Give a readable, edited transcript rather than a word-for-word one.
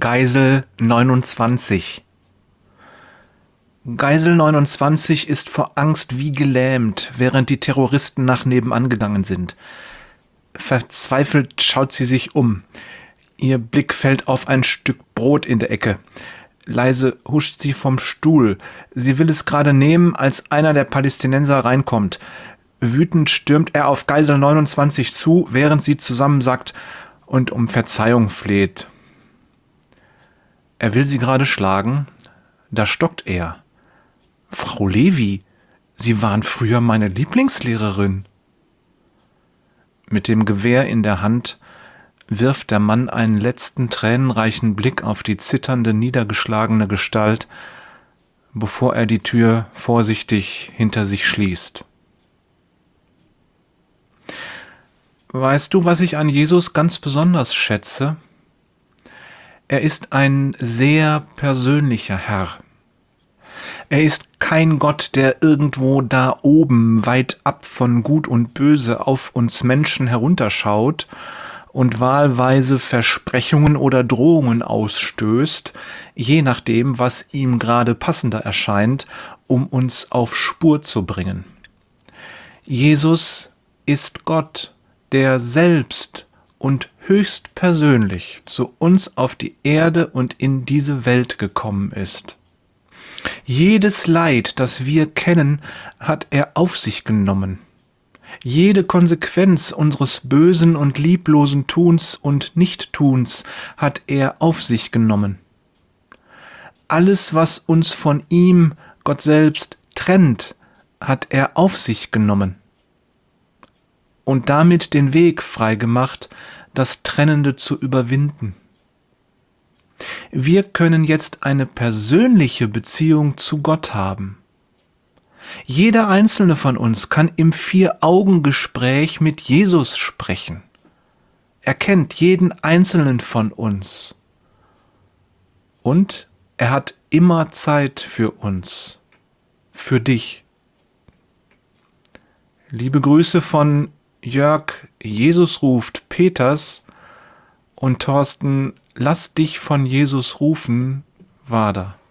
Geisel 29. Geisel 29 ist vor Angst wie gelähmt, während die Terroristen nach nebenan gegangen sind. Verzweifelt schaut sie sich um. Ihr Blick fällt auf ein Stück Brot in der Ecke. Leise huscht sie vom Stuhl. Sie will es gerade nehmen, als einer der Palästinenser reinkommt. Wütend stürmt er auf Geisel 29 zu, während sie zusammensackt und um Verzeihung fleht. Er will sie gerade schlagen, da stockt er. »Frau Levi, Sie waren früher meine Lieblingslehrerin.« Mit dem Gewehr in der Hand wirft der Mann einen letzten tränenreichen Blick auf die zitternde, niedergeschlagene Gestalt, bevor er die Tür vorsichtig hinter sich schließt. Weißt du, was ich an Jesus ganz besonders schätze? Er ist ein sehr persönlicher Herr. Er ist kein Gott, der irgendwo da oben, weit ab von Gut und Böse auf uns Menschen herunterschaut und wahlweise Versprechungen oder Drohungen ausstößt, je nachdem, was ihm gerade passender erscheint, um uns auf Spur zu bringen. Jesus ist Gott, der selbst und höchstpersönlich zu uns auf die Erde und in diese Welt gekommen ist. Jedes Leid, das wir kennen, hat er auf sich genommen. Jede Konsequenz unseres bösen und lieblosen Tuns und Nichttuns hat er auf sich genommen. Alles, was uns von ihm, Gott selbst, trennt, hat er auf sich genommen und damit den Weg freigemacht, das Trennende zu überwinden. Wir können jetzt eine persönliche Beziehung zu Gott haben. Jeder einzelne von uns kann im Vier-Augen-Gespräch mit Jesus sprechen. Er kennt jeden einzelnen von uns. Und er hat immer Zeit für uns, für dich. Liebe Grüße von Jörg Jesus ruft Peters und Thorsten Lass dich von Jesus rufen, Wader.